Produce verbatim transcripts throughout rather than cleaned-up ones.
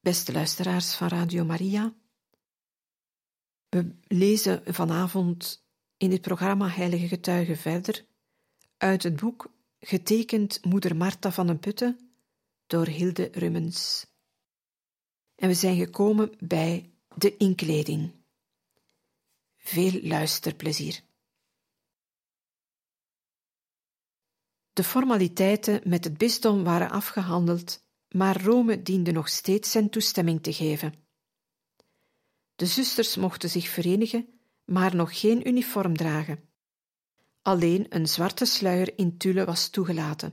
Beste luisteraars van Radio Maria, we lezen vanavond in dit programma Heilige Getuigen verder uit het boek Getekend Moeder Martha van den Putten door Hilde Rummens. En we zijn gekomen bij de inkleding. Veel luisterplezier. De formaliteiten met het bisdom waren afgehandeld, maar Rome diende nog steeds zijn toestemming te geven. De zusters mochten zich verenigen, maar nog geen uniform dragen. Alleen een zwarte sluier in tulle was toegelaten.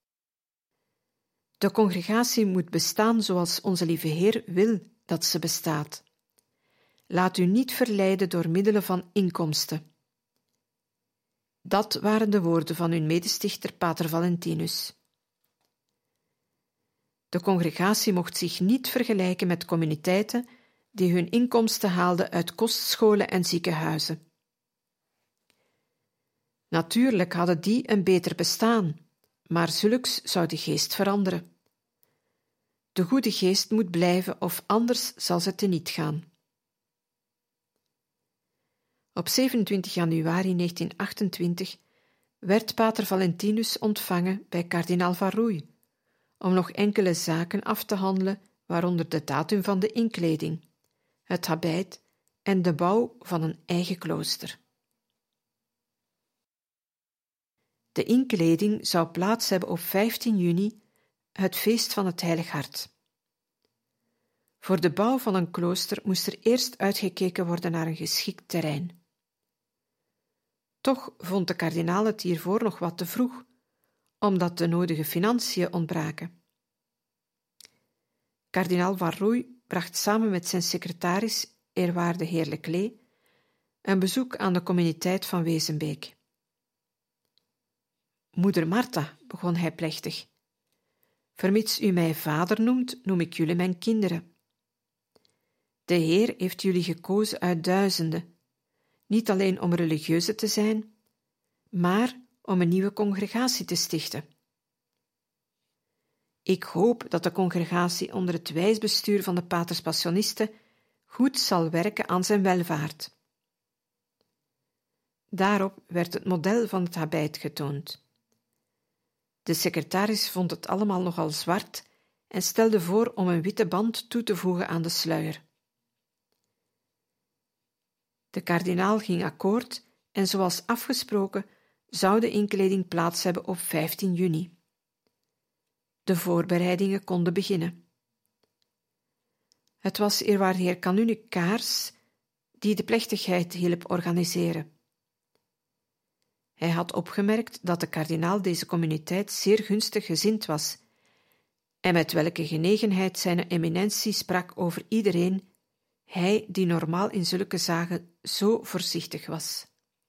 De congregatie moet bestaan zoals onze lieve Heer wil dat ze bestaat. Laat u niet verleiden door middelen van inkomsten. Dat waren de woorden van hun medestichter Pater Valentinus. De congregatie mocht zich niet vergelijken met communiteiten die hun inkomsten haalden uit kostscholen en ziekenhuizen. Natuurlijk hadden die een beter bestaan, maar zulks zou de geest veranderen. De goede geest moet blijven of anders zal ze teniet gaan. Op zevenentwintig januari negentien achtentwintig werd Pater Valentinus ontvangen bij kardinaal Varrouille om nog enkele zaken af te handelen, waaronder de datum van de inkleding, het habit en de bouw van een eigen klooster. De inkleding zou plaats hebben op vijftien juni, het feest van het Heilig Hart. Voor de bouw van een klooster moest er eerst uitgekeken worden naar een geschikt terrein. Toch vond de kardinaal het hiervoor nog wat te vroeg, omdat de nodige financiën ontbraken. Kardinaal Varrouille bracht samen met zijn secretaris, eerwaarde heer Leclé, een bezoek aan de communiteit van Wezenbeek. Moeder Martha, begon hij plechtig, vermits u mij vader noemt, noem ik jullie mijn kinderen. De Heer heeft jullie gekozen uit duizenden, niet alleen om religieuze te zijn, maar om een nieuwe congregatie te stichten. Ik hoop dat de congregatie onder het wijs bestuur van de paters Passionisten goed zal werken aan zijn welvaart. Daarop werd het model van het habit getoond. De secretaris vond het allemaal nogal zwart en stelde voor om een witte band toe te voegen aan de sluier. De kardinaal ging akkoord en zoals afgesproken zou de inkleding plaats hebben op vijftien juni. De voorbereidingen konden beginnen. Het was eerwaarde heer Kanunik Kaars die de plechtigheid hielp organiseren. Hij had opgemerkt dat de kardinaal deze communiteit zeer gunstig gezind was en met welke genegenheid zijn eminentie sprak over iedereen, hij die normaal in zulke zaken zo voorzichtig was.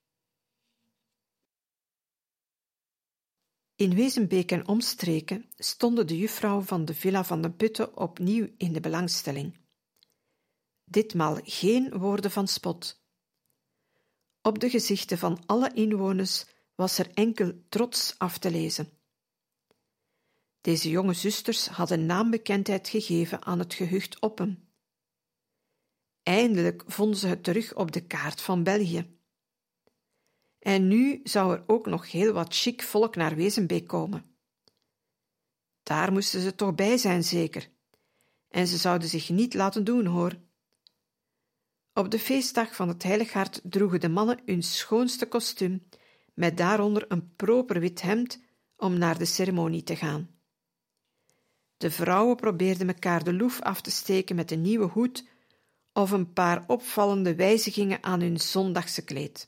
In Wezenbeek en omstreken stonden de juffrouwen van de Villa van den Putten opnieuw in de belangstelling. Ditmaal geen woorden van spot. Op de gezichten van alle inwoners was er enkel trots af te lezen. Deze jonge zusters hadden naambekendheid gegeven aan het gehucht Oppen. Eindelijk vonden ze het terug op de kaart van België. En nu zou er ook nog heel wat chic volk naar Wezenbeek komen. Daar moesten ze toch bij zijn, zeker. En ze zouden zich niet laten doen, hoor. Op de feestdag van het Heilig Hart droegen de mannen hun schoonste kostuum, met daaronder een proper wit hemd om naar de ceremonie te gaan. De vrouwen probeerden mekaar de loef af te steken met een nieuwe hoed of een paar opvallende wijzigingen aan hun zondagse kleed.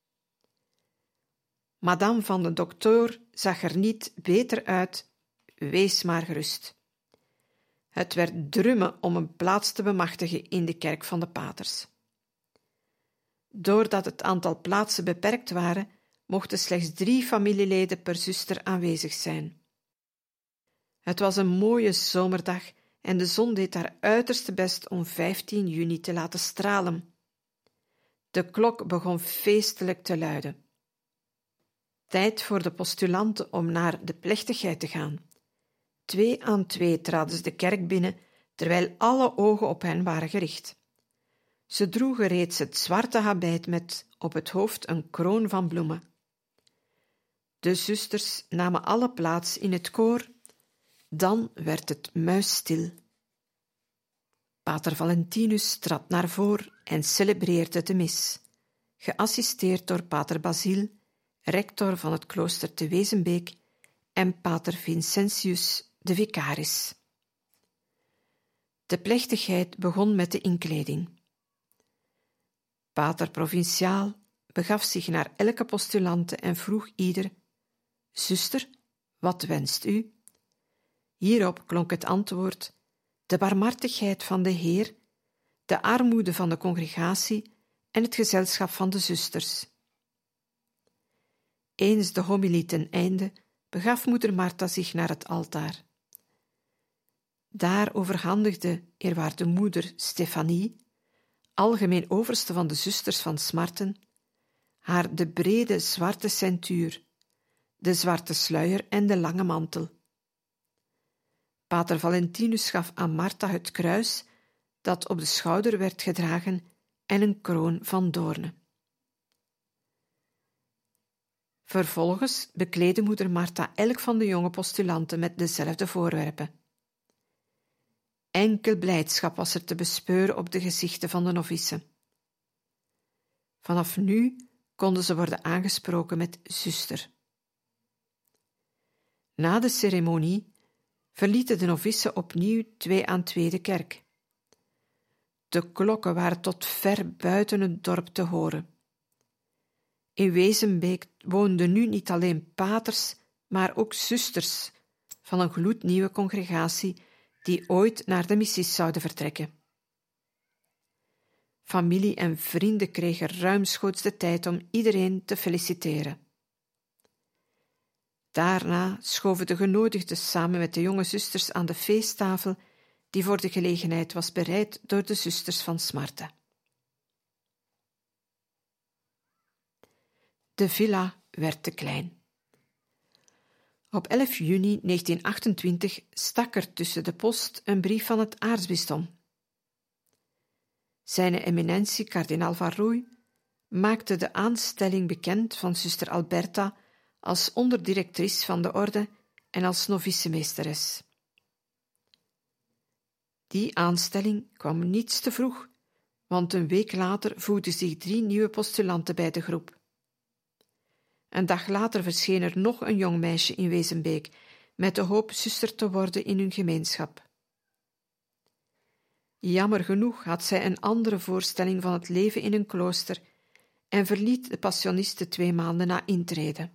Madame van de dokter zag er niet beter uit, wees maar gerust. Het werd drummen om een plaats te bemachtigen in de kerk van de paters. Doordat het aantal plaatsen beperkt waren, mochten slechts drie familieleden per zuster aanwezig zijn. Het was een mooie zomerdag en de zon deed haar uiterste best om vijftien juni te laten stralen. De klok begon feestelijk te luiden. Tijd voor de postulanten om naar de plechtigheid te gaan. Twee aan twee traden ze de kerk binnen, terwijl alle ogen op hen waren gericht. Ze droegen reeds het zwarte habit met op het hoofd een kroon van bloemen. De zusters namen alle plaats in het koor, dan werd het muisstil. Pater Valentinus trad naar voren en celebreerde de mis, geassisteerd door pater Basile, rector van het klooster te Wezenbeek, en pater Vincentius, de vicaris. De plechtigheid begon met de inkleding. Pater Provinciaal begaf zich naar elke postulante en vroeg ieder: zuster, wat wenst u? Hierop klonk het antwoord: de barmhartigheid van de Heer, de armoede van de congregatie en het gezelschap van de zusters. Eens de homilie ten einde, begaf moeder Martha zich naar het altaar. Daar overhandigde eerwaarde moeder Stefanie, algemeen overste van de zusters van Smarten, haar de brede zwarte ceintuur, de zwarte sluier en de lange mantel. Pater Valentinus gaf aan Martha het kruis dat op de schouder werd gedragen en een kroon van doornen. Vervolgens bekleedde moeder Martha elk van de jonge postulanten met dezelfde voorwerpen. Enkel blijdschap was er te bespeuren op de gezichten van de novicen. Vanaf nu konden ze worden aangesproken met zuster. Na de ceremonie verlieten de novicen opnieuw twee aan twee de kerk. De klokken waren tot ver buiten het dorp te horen. In Wezenbeek woonden nu niet alleen paters, maar ook zusters van een gloednieuwe congregatie die ooit naar de missies zouden vertrekken. Familie en vrienden kregen ruimschoots de tijd om iedereen te feliciteren. Daarna schoven de genodigden samen met de jonge zusters aan de feesttafel die voor de gelegenheid was bereid door de zusters van Smarten. De villa werd te klein. Op elf juni negentien achtentwintig stak er tussen de post een brief van het aartsbisdom. Zijne eminentie kardinaal van Rooi maakte de aanstelling bekend van zuster Alberta als onderdirectrice van de orde en als novicemeesteres. Die aanstelling kwam niets te vroeg, want een week later voegden zich drie nieuwe postulanten bij de groep. Een dag later verscheen er nog een jong meisje in Wezenbeek, met de hoop zuster te worden in hun gemeenschap. Jammer genoeg had zij een andere voorstelling van het leven in een klooster en verliet de passioniste twee maanden na intrede.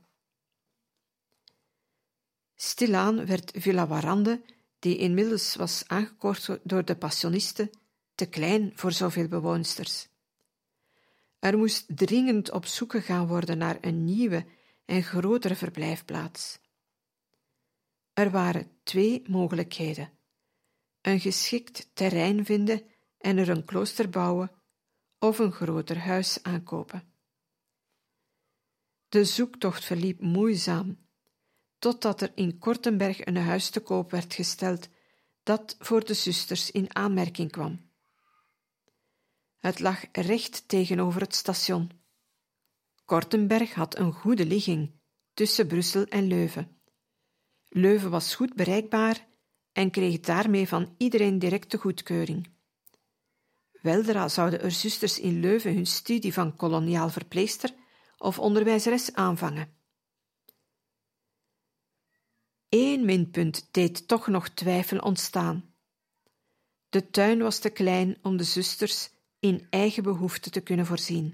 Stilaan werd Villa Warande, die inmiddels was aangekocht door de passionisten, te klein voor zoveel bewoonsters. Er moest dringend op zoek gegaan worden naar een nieuwe en grotere verblijfplaats. Er waren twee mogelijkheden: een geschikt terrein vinden en er een klooster bouwen, of een groter huis aankopen. De zoektocht verliep moeizaam, totdat er in Kortenberg een huis te koop werd gesteld dat voor de zusters in aanmerking kwam. Het lag recht tegenover het station. Kortenberg had een goede ligging tussen Brussel en Leuven. Leuven was goed bereikbaar en kreeg daarmee van iedereen directe goedkeuring. Weldra zouden er zusters in Leuven hun studie van koloniaal verpleegster of onderwijzeres aanvangen. Eén minpunt deed toch nog twijfel ontstaan. De tuin was te klein om de zusters in eigen behoeften te kunnen voorzien.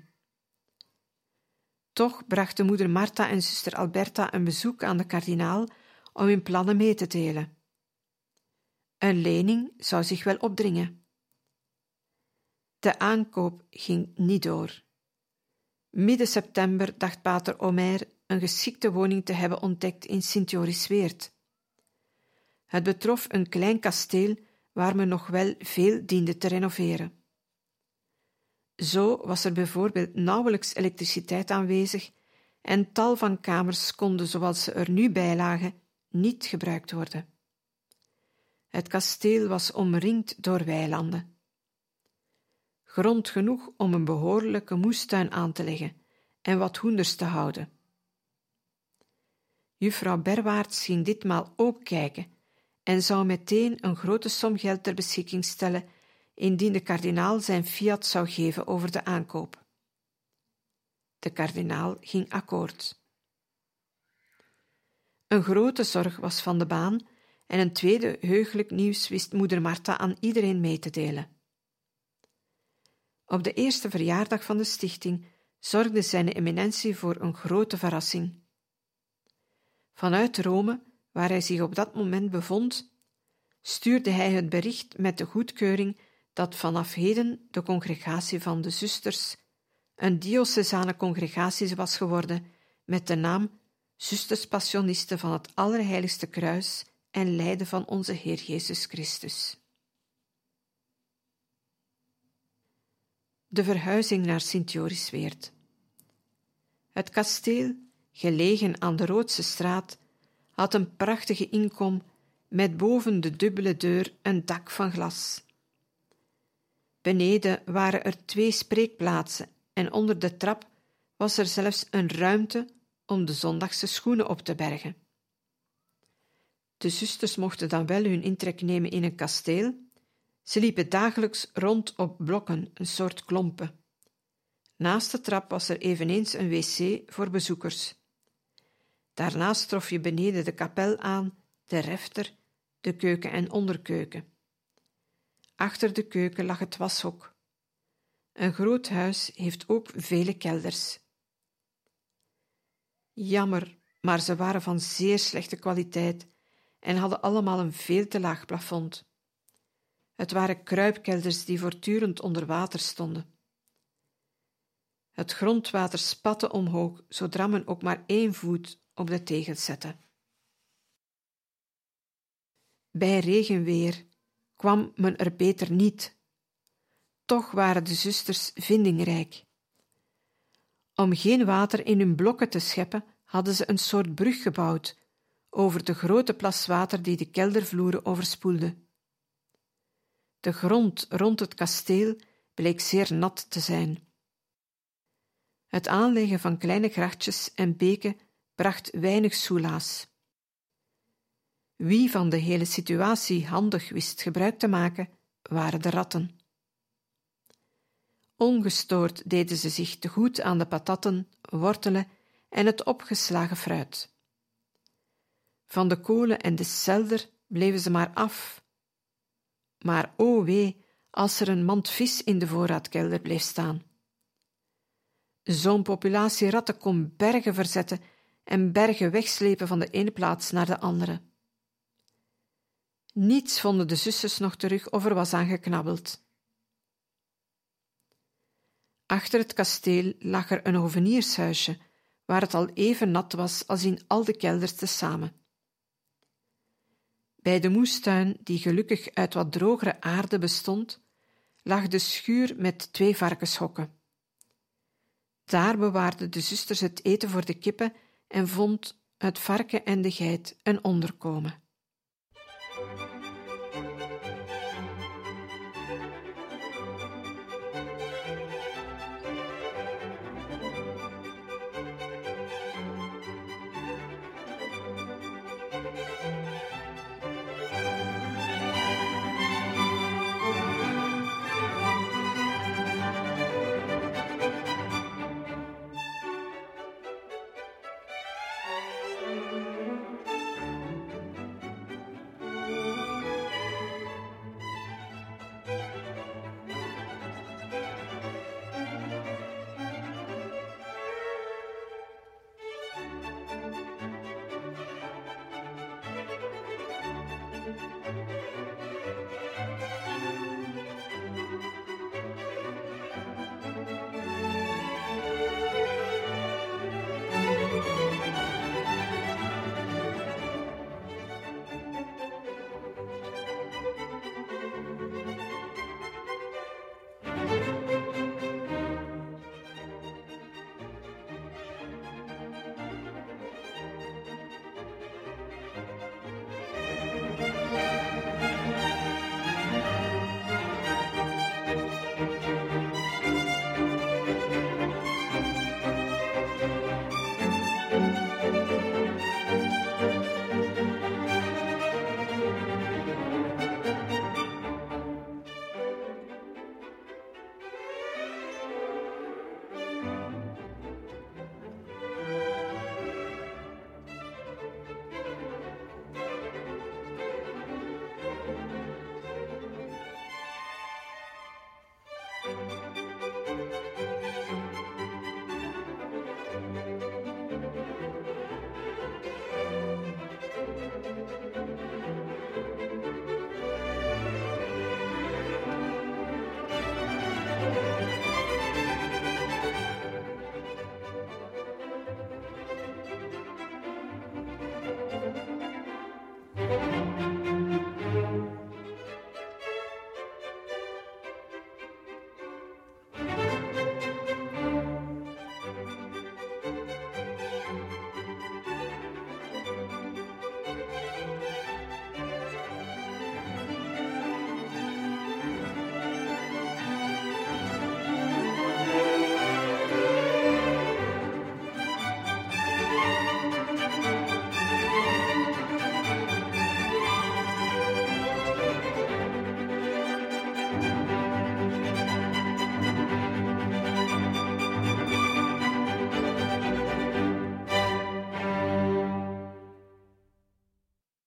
Toch brachten moeder Martha en zuster Alberta een bezoek aan de kardinaal om hun plannen mee te delen. Een lening zou zich wel opdringen. De aankoop ging niet door. Midden september dacht pater Omer een geschikte woning te hebben ontdekt in Sint-Jorisweert. Het betrof een klein kasteel waar men nog wel veel diende te renoveren. Zo was er bijvoorbeeld nauwelijks elektriciteit aanwezig en tal van kamers konden, zoals ze er nu bij lagen, niet gebruikt worden. Het kasteel was omringd door weilanden. Grond genoeg om een behoorlijke moestuin aan te leggen en wat hoenders te houden. Juffrouw Berwaarts ging ditmaal ook kijken en zou meteen een grote som geld ter beschikking stellen indien de kardinaal zijn fiat zou geven over de aankoop. De kardinaal ging akkoord. Een grote zorg was van de baan en een tweede heugelijk nieuws wist moeder Martha aan iedereen mee te delen. Op de eerste verjaardag van de stichting zorgde zijn eminentie voor een grote verrassing. Vanuit Rome, waar hij zich op dat moment bevond, stuurde hij het bericht met de goedkeuring dat vanaf heden de congregatie van de zusters een diocesane congregatie was geworden met de naam Zusters Passionisten van het Allerheiligste Kruis en Lijden van onze Heer Jezus Christus. De verhuizing naar Sint-Jorisweert. Het kasteel, gelegen aan de Roodse straat, had een prachtige inkom met boven de dubbele deur een dak van glas. Beneden waren er twee spreekplaatsen en onder de trap was er zelfs een ruimte om de zondagse schoenen op te bergen. De zusters mochten dan wel hun intrek nemen in een kasteel. Ze liepen dagelijks rond op blokken, een soort klompen. Naast de trap was er eveneens een wc voor bezoekers. Daarnaast trof je beneden de kapel aan, de refter, de keuken en onderkeuken. Achter de keuken lag het washok. Een groot huis heeft ook vele kelders. Jammer, maar ze waren van zeer slechte kwaliteit en hadden allemaal een veel te laag plafond. Het waren kruipkelders die voortdurend onder water stonden. Het grondwater spatte omhoog, zodra men ook maar één voet op de tegels zette. Bij regenweer kwam men er beter niet. Toch waren de zusters vindingrijk. Om geen water in hun blokken te scheppen, hadden ze een soort brug gebouwd over de grote plas water die de keldervloeren overspoelde. De grond rond het kasteel bleek zeer nat te zijn. Het aanleggen van kleine grachtjes en beken bracht weinig soelaas. Wie van de hele situatie handig wist gebruik te maken, waren de ratten. Ongestoord deden ze zich te goed aan de patatten, wortelen en het opgeslagen fruit. Van de kolen en de selder bleven ze maar af. Maar o wee, als er een mand vis in de voorraadkelder bleef staan. Zo'n populatie ratten kon bergen verzetten en bergen wegslepen van de ene plaats naar de andere. Niets vonden de zusters nog terug of er was aan geknabbeld. Achter het kasteel lag er een hoveniershuisje, waar het al even nat was als in al de kelders tezamen. Bij de moestuin, die gelukkig uit wat drogere aarde bestond, lag de schuur met twee varkenshokken. Daar bewaarden de zusters het eten voor de kippen en vond het varken en de geit een onderkomen.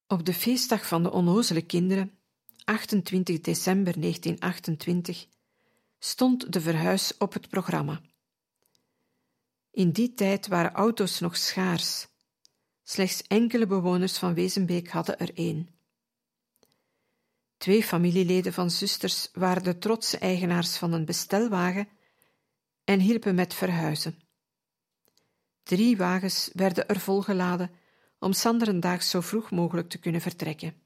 Op de feestdag van de onnozele kinderen, achtentwintig december negentien achtentwintig, stond de verhuis op het programma. In die tijd waren auto's nog schaars. Slechts enkele bewoners van Wezenbeek hadden er één. Twee familieleden van zusters waren de trotse eigenaars van een bestelwagen en hielpen met verhuizen. Drie wagens werden er volgeladen om sanderendaags zo vroeg mogelijk te kunnen vertrekken.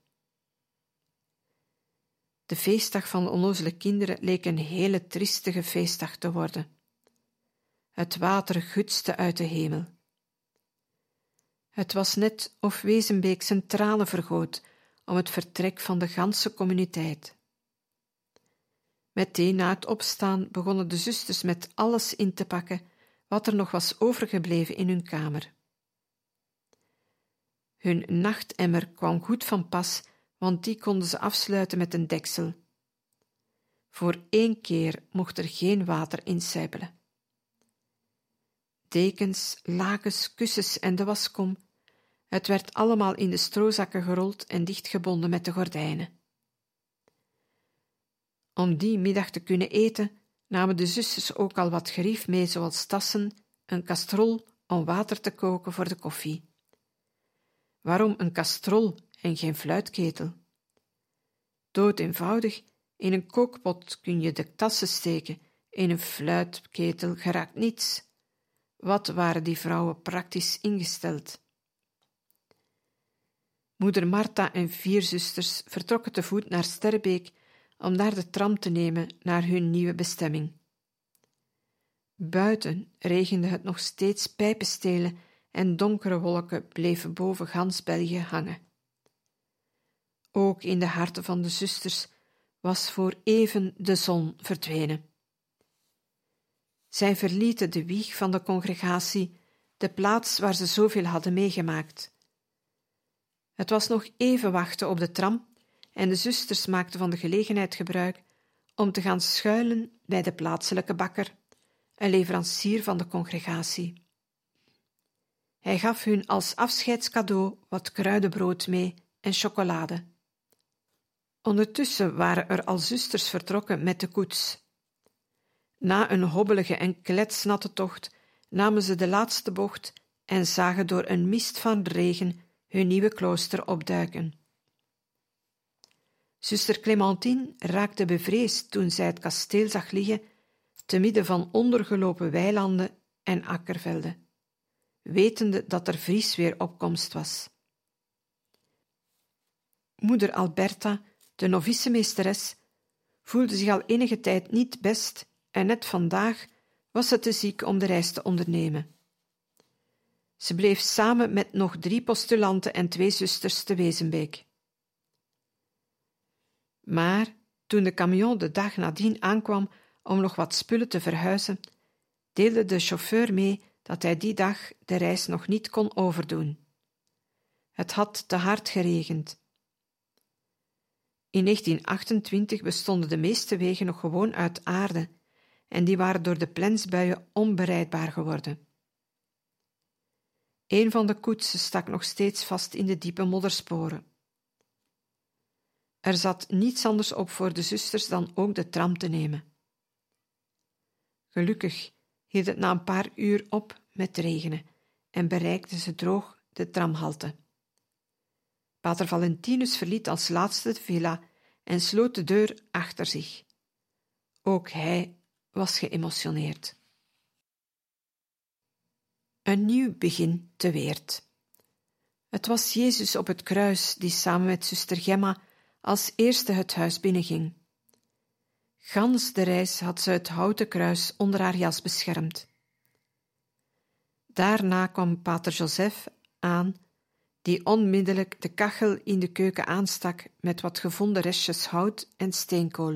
De feestdag van de onnozele kinderen leek een hele triestige feestdag te worden. Het water gutste uit de hemel. Het was net of Wezenbeek zijn tranen vergoot om het vertrek van de ganse communiteit. Meteen na het opstaan begonnen de zusters met alles in te pakken wat er nog was overgebleven in hun kamer. Hun nachtemmer kwam goed van pas, want die konden ze afsluiten met een deksel. Voor één keer mocht er geen water insijpelen. Dekens, lakens, kussens en de waskom, het werd allemaal in de stroozakken gerold en dichtgebonden met de gordijnen. Om die middag te kunnen eten, namen de zusters ook al wat gerief mee, zoals tassen, een kastrol om water te koken voor de koffie. Waarom een kastrol en geen fluitketel? Dood eenvoudig, in een kookpot kun je de tassen steken, in een fluitketel geraakt niets. Wat waren die vrouwen praktisch ingesteld? Moeder Martha en vier zusters vertrokken te voet naar Sterrebeek om daar de tram te nemen naar hun nieuwe bestemming. Buiten regende het nog steeds pijpenstelen en donkere wolken bleven boven gans België hangen. Ook in de harten van de zusters was voor even de zon verdwenen. Zij verlieten de wieg van de congregatie, de plaats waar ze zoveel hadden meegemaakt. Het was nog even wachten op de tram en de zusters maakten van de gelegenheid gebruik om te gaan schuilen bij de plaatselijke bakker, een leverancier van de congregatie. Hij gaf hun als afscheidscadeau wat kruidenbrood mee en chocolade. Ondertussen waren er al zusters vertrokken met de koets. Na een hobbelige en kletsnatte tocht namen ze de laatste bocht en zagen door een mist van regen hun nieuwe klooster opduiken. Zuster Clementine raakte bevreesd toen zij het kasteel zag liggen te midden van ondergelopen weilanden en akkervelden, wetende dat er vriesweer op komst was. Moeder Alberta, de novicemeesteres, voelde zich al enige tijd niet best en net vandaag was ze te ziek om de reis te ondernemen. Ze bleef samen met nog drie postulanten en twee zusters te Wezenbeek. Maar toen de camion de dag nadien aankwam om nog wat spullen te verhuizen, deelde de chauffeur mee dat hij die dag de reis nog niet kon overdoen. Het had te hard geregend. In negentien achtentwintig bestonden de meeste wegen nog gewoon uit aarde en die waren door de plensbuien onberijdbaar geworden. Een van de koetsen stak nog steeds vast in de diepe moddersporen. Er zat niets anders op voor de zusters dan ook de tram te nemen. Gelukkig hield het na een paar uur op met regenen en bereikten ze droog de tramhalte. Pater Valentinus verliet als laatste de villa en sloot de deur achter zich. Ook hij was geëmotioneerd. Een nieuw begin te Weert. Het was Jezus op het kruis die samen met zuster Gemma als eerste het huis binnenging. Gans de reis had ze het houten kruis onder haar jas beschermd. Daarna kwam pater Joseph aan, die onmiddellijk de kachel in de keuken aanstak met wat gevonden restjes hout en steenkool.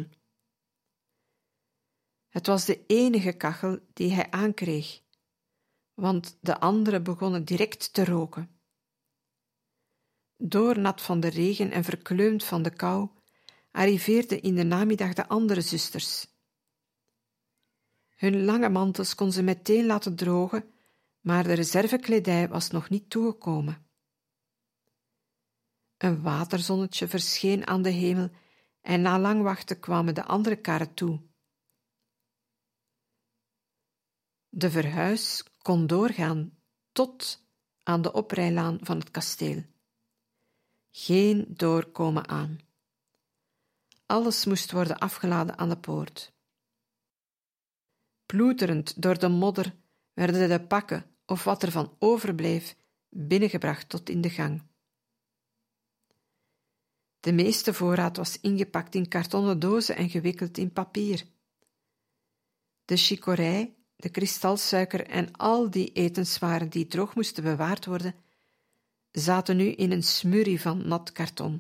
Het was de enige kachel die hij aankreeg, want de andere begonnen direct te roken. Doornat van de regen en verkleumd van de kou, arriveerden in de namiddag de andere zusters. Hun lange mantels kon ze meteen laten drogen, maar de reservekledij was nog niet toegekomen. Een waterzonnetje verscheen aan de hemel en na lang wachten kwamen de andere karren toe. De verhuis kon doorgaan tot aan de oprijlaan van het kasteel. Geen doorkomen aan. Alles moest worden afgeladen aan de poort. Ploeterend door de modder werden de pakken, of wat er van overbleef, binnengebracht tot in de gang. De meeste voorraad was ingepakt in kartonnen dozen en gewikkeld in papier. De chicorij, de kristalsuiker en al die etenswaren die droog moesten bewaard worden, zaten nu in een smurrie van nat karton.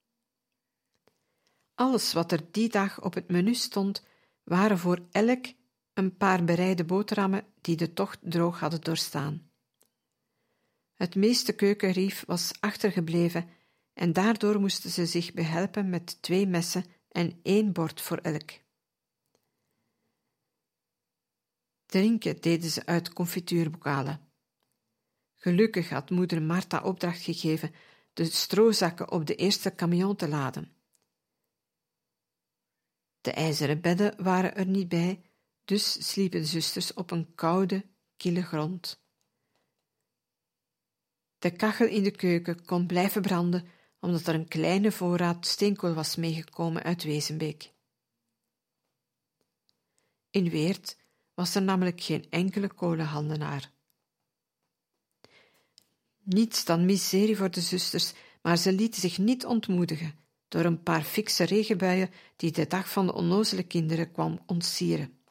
Alles wat er die dag op het menu stond, waren voor elk een paar bereide boterhammen die de tocht droog hadden doorstaan. Het meeste keukenrief was achtergebleven en daardoor moesten ze zich behelpen met twee messen en één bord voor elk. Drinken deden ze uit confituurbokalen. Gelukkig had moeder Martha opdracht gegeven de strozakken op de eerste camion te laden. De ijzeren bedden waren er niet bij, dus sliepen de zusters op een koude, kille grond. De kachel in de keuken kon blijven branden, omdat er een kleine voorraad steenkool was meegekomen uit Wezenbeek. In Weert was er namelijk geen enkele kolenhandenaar. Niets dan miserie voor de zusters, maar ze lieten zich niet ontmoedigen door een paar fikse regenbuien die de dag van de onnozele kinderen kwam ontsieren.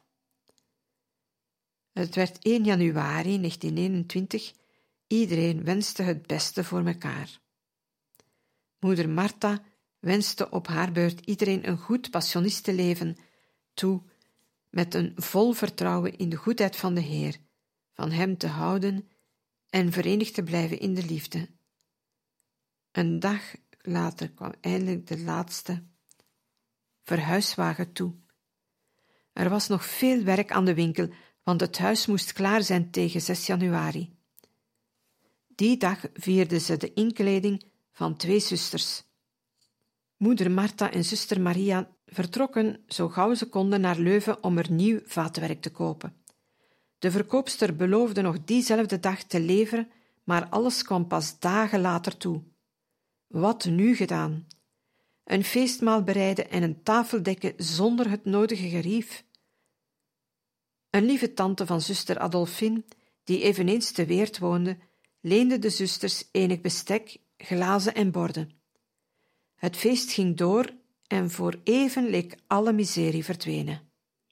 Het werd één januari negentien eenentwintig. Iedereen wenste het beste voor mekaar. Moeder Martha wenste op haar beurt iedereen een goed passionistenleven toe, met een vol vertrouwen in de goedheid van de Heer, van hem te houden en verenigd te blijven in de liefde. Een dag later kwam eindelijk de laatste verhuiswagen toe. Er was nog veel werk aan de winkel, want het huis moest klaar zijn tegen zes januari. Die dag vierden ze de inkleding van twee zusters. Moeder Martha en zuster Maria vertrokken zo gauw ze konden naar Leuven om er nieuw vaatwerk te kopen. De verkoopster beloofde nog diezelfde dag te leveren, maar alles kwam pas dagen later toe. Wat nu gedaan? Een feestmaal bereiden en een tafel dekken zonder het nodige gerief? Een lieve tante van zuster Adolfine, die eveneens te Weert woonde, leende de zusters enig bestek, glazen en borden. Het feest ging door en voor even leek alle miserie verdwenen.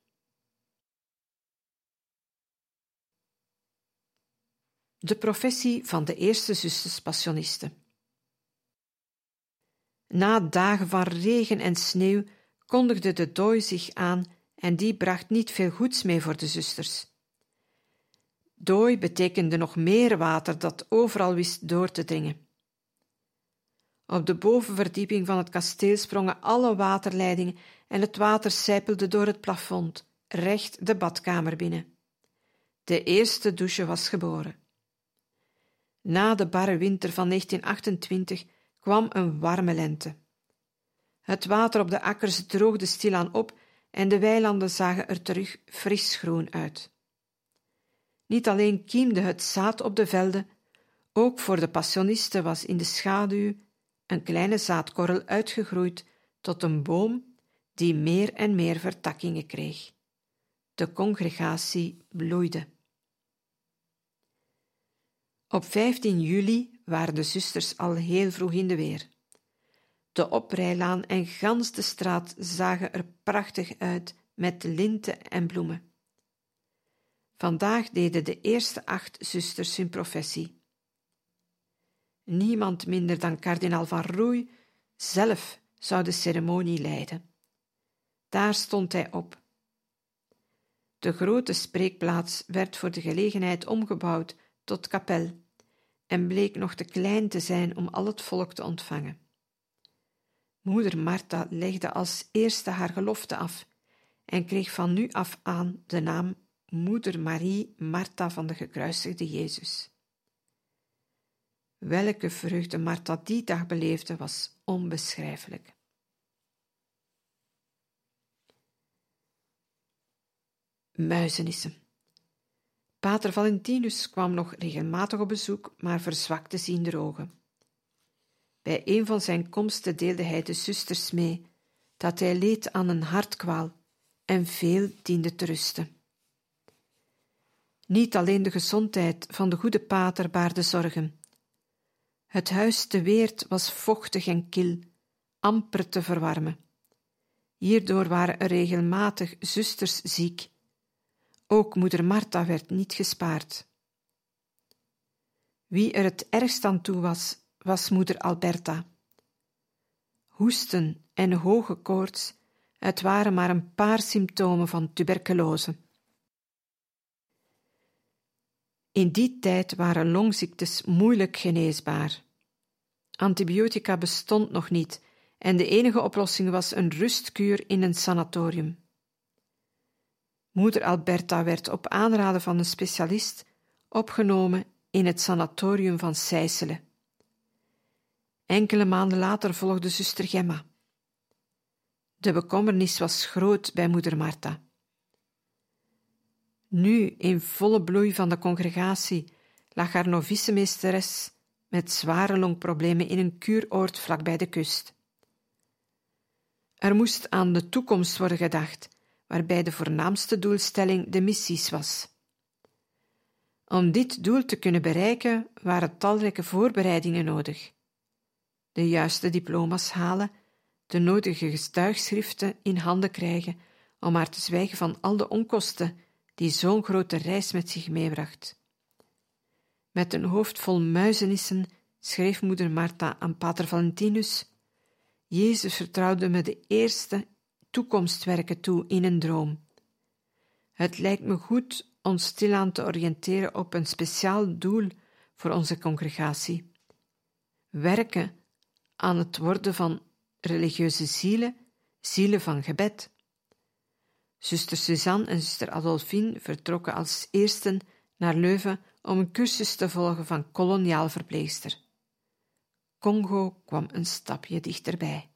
De professie van de eerste zusters Passionisten. Na dagen van regen en sneeuw kondigde de dooi zich aan en die bracht niet veel goeds mee voor de zusters. Dooi betekende nog meer water dat overal wist door te dringen. Op de bovenverdieping van het kasteel sprongen alle waterleidingen en het water sijpelde door het plafond, recht de badkamer binnen. De eerste douche was geboren. Na de barre winter van negentien achtentwintig kwam een warme lente. Het water op de akkers droogde stilaan op en de weilanden zagen er terug fris groen uit. Niet alleen kiemde het zaad op de velden, ook voor de passionisten was in de schaduw een kleine zaadkorrel uitgegroeid tot een boom die meer en meer vertakkingen kreeg. De congregatie bloeide. Op vijftien juli waren de zusters al heel vroeg in de weer. De oprijlaan en gans de straat zagen er prachtig uit met linten en bloemen. Vandaag deden de eerste acht zusters hun professie. Niemand minder dan kardinaal van Roei zelf zou de ceremonie leiden. Daar stond hij op. De grote spreekplaats werd voor de gelegenheid omgebouwd tot kapel en bleek nog te klein te zijn om al het volk te ontvangen. Moeder Martha legde als eerste haar gelofte af en kreeg van nu af aan de naam Moeder Marie Martha van de gekruisigde Jezus. Welke vreugde Martha die dag beleefde, was onbeschrijfelijk. Muizenissen. Pater Valentinus kwam nog regelmatig op bezoek, maar verzwakte ziende ogen. Bij een van zijn komsten deelde hij de zusters mee dat hij leed aan een hartkwaal en veel diende te rusten. Niet alleen de gezondheid van de goede pater baarde zorgen. Het huis te Weert was vochtig en kil, amper te verwarmen. Hierdoor waren er regelmatig zusters ziek. Ook moeder Martha werd niet gespaard. Wie er het ergst aan toe was, was moeder Alberta. Hoesten en hoge koorts, het waren maar een paar symptomen van tuberculose. In die tijd waren longziektes moeilijk geneesbaar. Antibiotica bestond nog niet en de enige oplossing was een rustkuur in een sanatorium. Moeder Alberta werd op aanraden van een specialist opgenomen in het sanatorium van Sijsele. Enkele maanden later volgde zuster Gemma. De bekommernis was groot bij moeder Martha. Nu, in volle bloei van de congregatie, lag haar novicemeesteres met zware longproblemen in een kuuroord vlak bij de kust. Er moest aan de toekomst worden gedacht, waarbij de voornaamste doelstelling de missies was. Om dit doel te kunnen bereiken waren talrijke voorbereidingen nodig. De juiste diploma's halen, de nodige getuigschriften in handen krijgen, om maar te zwijgen van al de onkosten die zo'n grote reis met zich meebracht. Met een hoofd vol muizenissen schreef moeder Martha aan pater Valentinus: Jezus vertrouwde me de eerste toekomstwerken toe in een droom. Het lijkt me goed ons stilaan te oriënteren op een speciaal doel voor onze congregatie. Werken aan het worden van religieuze zielen, zielen van gebed. Zuster Suzanne en zuster Adolphine vertrokken als eersten naar Leuven om een cursus te volgen van koloniaal verpleegster. Congo kwam een stapje dichterbij.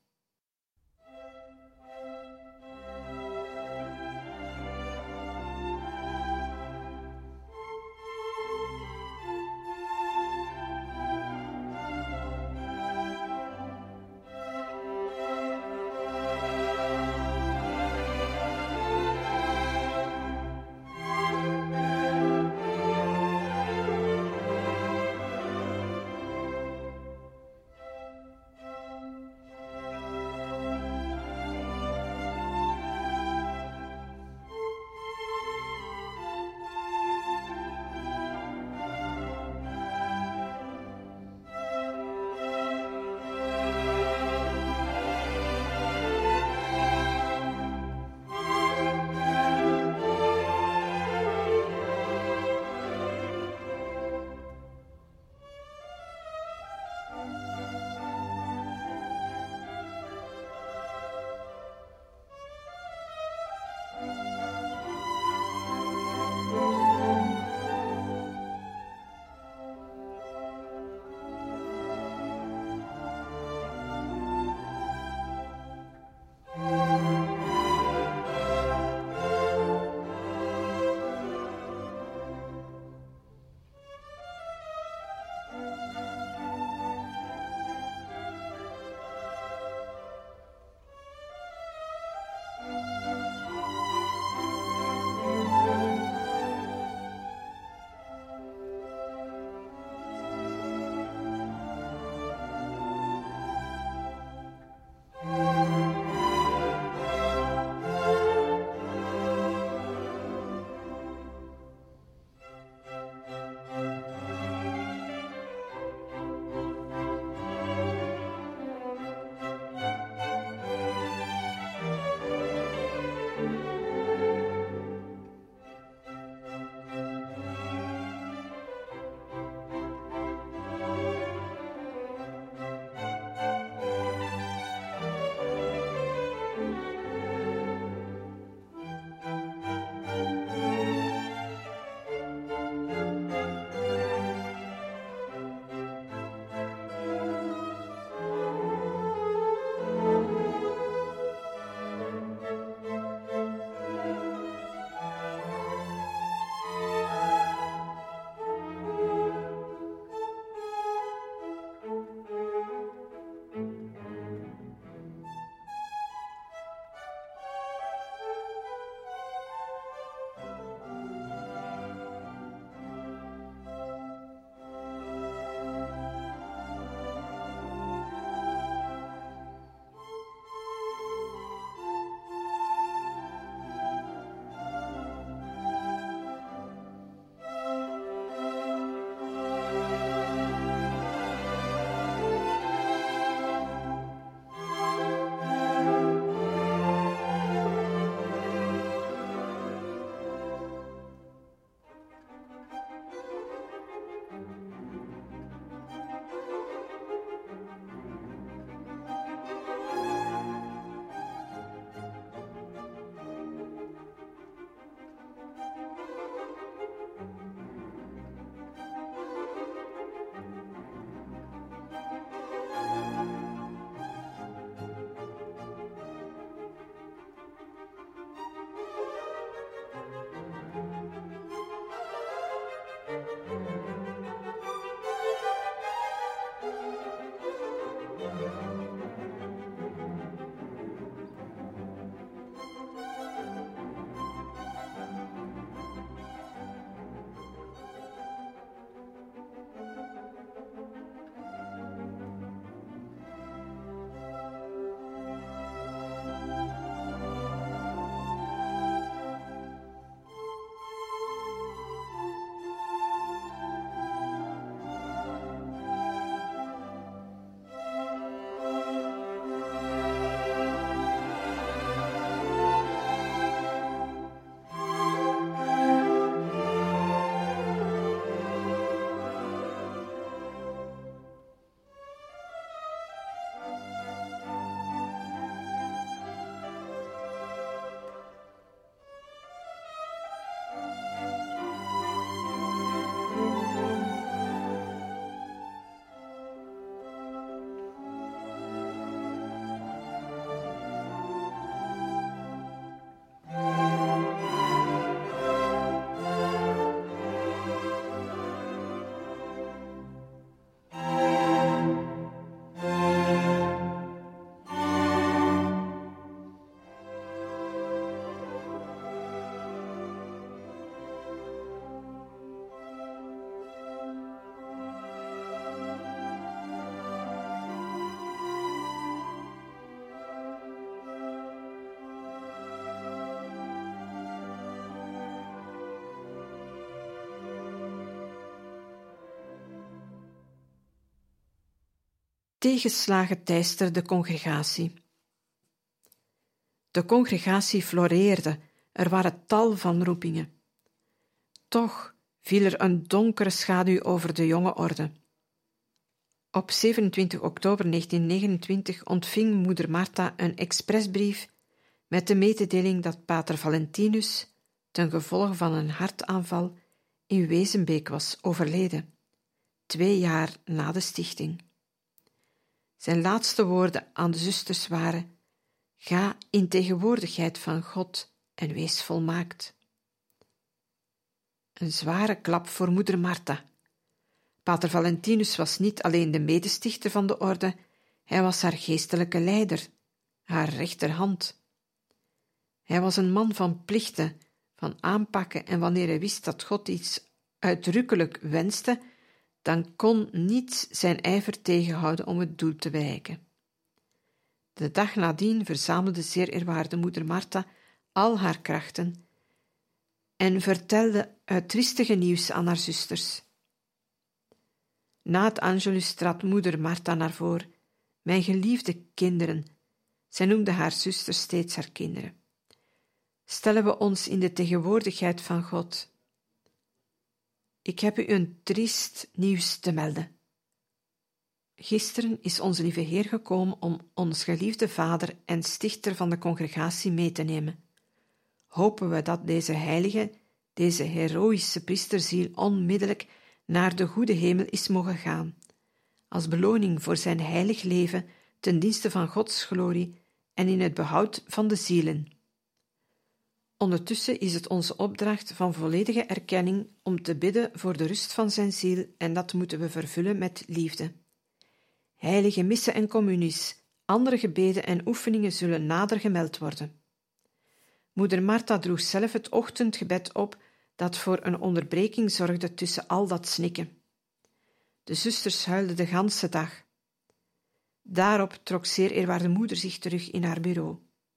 Tegenslagen teisterde de congregatie. De congregatie floreerde, er waren tal van roepingen. Toch viel er een donkere schaduw over de jonge orde. Op zevenentwintig oktober negentienhonderdnegenentwintig ontving moeder Martha een expresbrief met de mededeling dat pater Valentinus, ten gevolge van een hartaanval, in Wezenbeek was overleden, twee jaar na de stichting. Zijn laatste woorden aan de zusters waren: ga in tegenwoordigheid van God en wees volmaakt. Een zware klap voor moeder Martha. Pater Valentinus was niet alleen de medestichter van de orde, hij was haar geestelijke leider, haar rechterhand. Hij was een man van plichten, van aanpakken, en wanneer hij wist dat God iets uitdrukkelijk wenste, dan kon niets zijn ijver tegenhouden om het doel te bereiken. De dag nadien verzamelde zeer eerwaarde moeder Martha al haar krachten en vertelde het triestige nieuws aan haar zusters. Na het Angelus trad moeder Martha naar voren. Mijn geliefde kinderen, zij noemde haar zusters steeds haar kinderen. Stellen we ons in de tegenwoordigheid van God. Ik heb u een triest nieuws te melden. Gisteren is onze lieve Heer gekomen om ons geliefde vader en stichter van de congregatie mee te nemen. Hopen we dat deze heilige, deze heroïsche priesterziel onmiddellijk naar de goede hemel is mogen gaan, als beloning voor zijn heilig leven ten dienste van Gods glorie en in het behoud van de zielen. Ondertussen is het onze opdracht van volledige erkenning om te bidden voor de rust van zijn ziel, en dat moeten we vervullen met liefde. Heilige missen en communies, andere gebeden en oefeningen zullen nader gemeld worden. Moeder Martha droeg zelf het ochtendgebed op dat voor een onderbreking zorgde tussen al dat snikken. De zusters huilden de ganse dag. Daarop trok zeer eerwaarde moeder zich terug in haar bureau.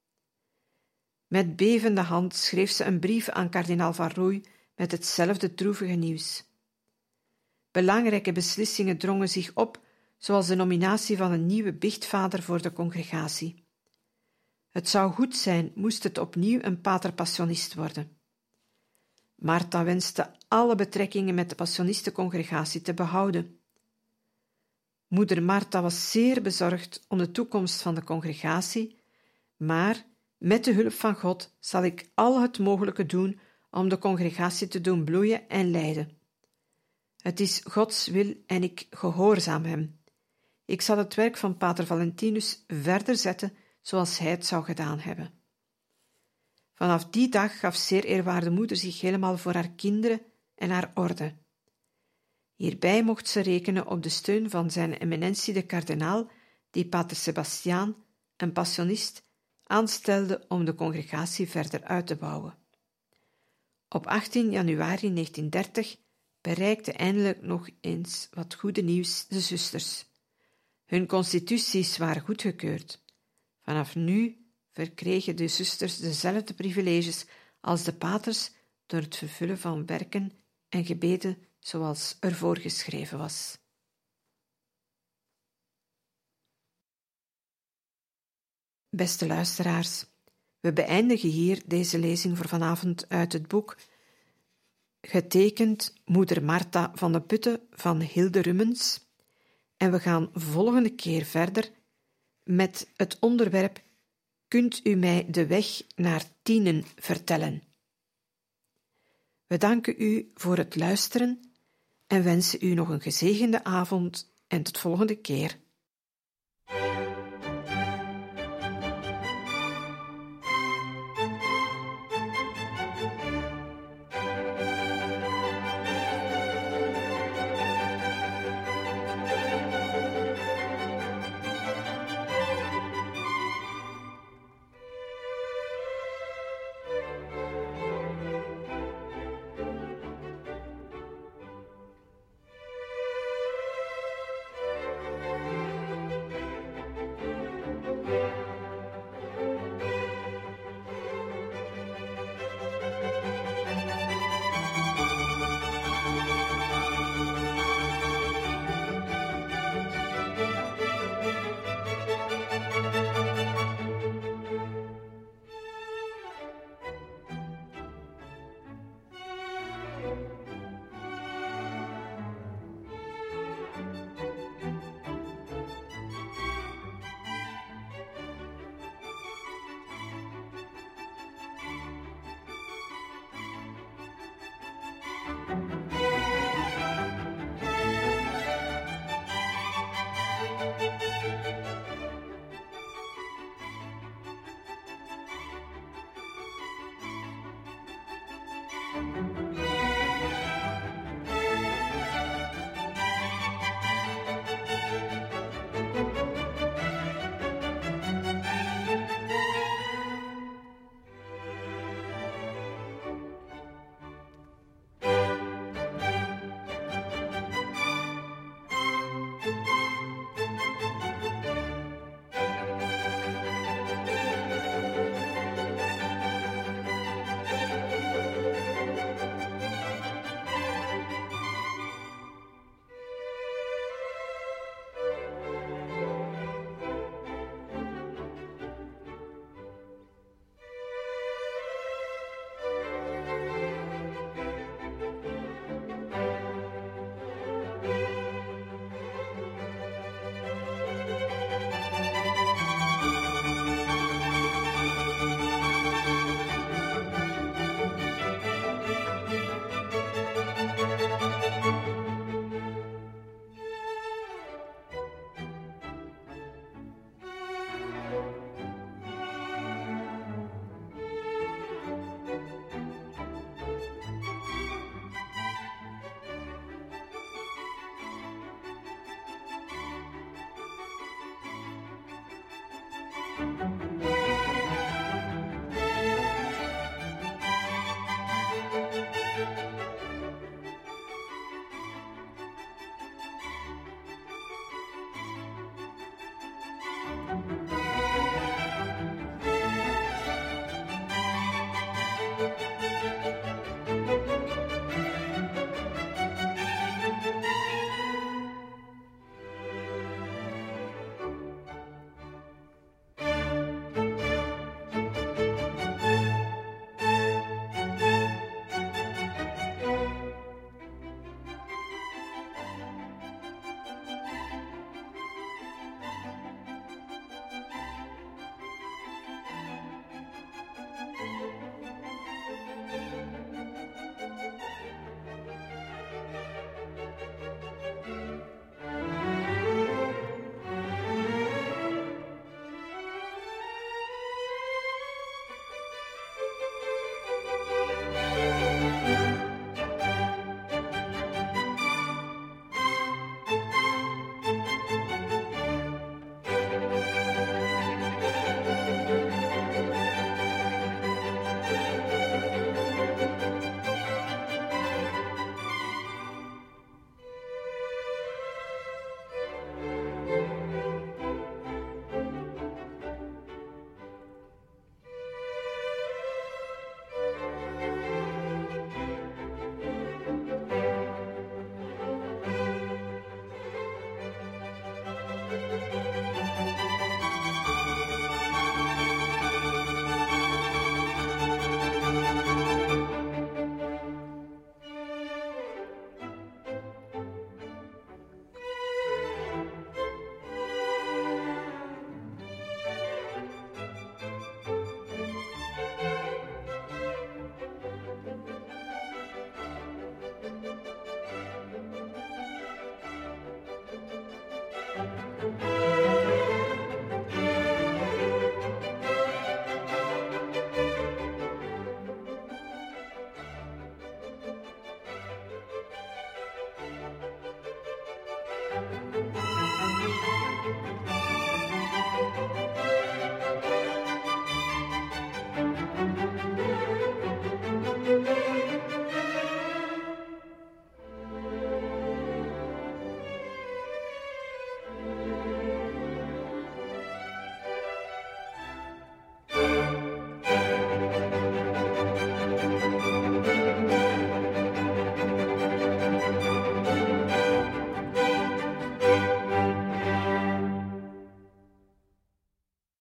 Met bevende hand schreef ze een brief aan kardinaal Van Rooij met hetzelfde droevige nieuws. Belangrijke beslissingen drongen zich op, zoals de nominatie van een nieuwe biechtvader voor de congregatie. Het zou goed zijn, moest het opnieuw een pater passionist worden. Martha wenste alle betrekkingen met de passionistencongregatie te behouden. Moeder Martha was zeer bezorgd om de toekomst van de congregatie, maar met de hulp van God zal ik al het mogelijke doen om de congregatie te doen bloeien en leiden. Het is Gods wil en ik gehoorzaam hem. Ik zal het werk van pater Valentinus verder zetten zoals hij het zou gedaan hebben. Vanaf die dag gaf zeer eerwaarde moeder zich helemaal voor haar kinderen en haar orde. Hierbij mocht ze rekenen op de steun van zijn eminentie de kardinaal, die pater Sebastiaan, een passionist, aanstelde om de congregatie verder uit te bouwen. Op achttien januari negentienhonderddertig bereikte eindelijk nog eens wat goede nieuws de zusters. Hun constituties waren goedgekeurd. Vanaf nu verkregen de zusters dezelfde privileges als de paters door het vervullen van werken en gebeden zoals er voorgeschreven was. Beste luisteraars, we beëindigen hier deze lezing voor vanavond uit het boek getekend Moeder Martha van de Putten van Hilde Rummens, en we gaan volgende keer verder met het onderwerp Kunt u mij de weg naar Tienen vertellen? We danken u voor het luisteren en wensen u nog een gezegende avond en tot volgende keer. Thank you.